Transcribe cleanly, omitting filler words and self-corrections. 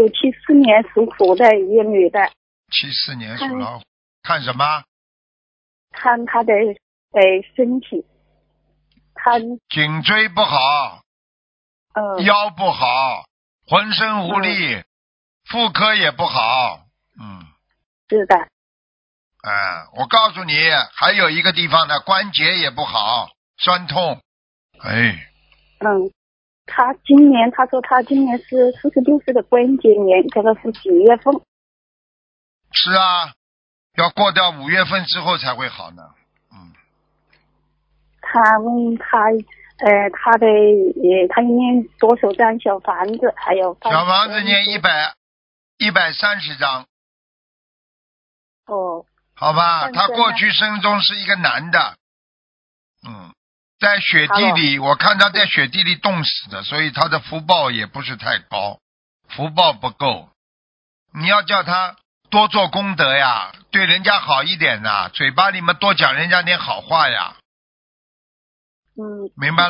1974年属虎的一个女的。 74年属老虎，看什么？ 看她的身体，她颈椎不好，腰不好，浑身无力，妇科也不好， 是的。 我告诉你，还有一个地方呢，关节也不好，酸痛。 他说他今年是46岁的关节炎，这个是几月份？ 是啊，要过掉5月份之后才会好呢。 他问他他念多少张小房子，还有小房子念130张。好吧，他过去生中是一个男的，在雪地里，我看他在雪地里冻死的，所以他的福报也不是太高，福报不够。你要叫他多做功德呀，对人家好一点呐，嘴巴里面多讲人家点好话呀。明白了。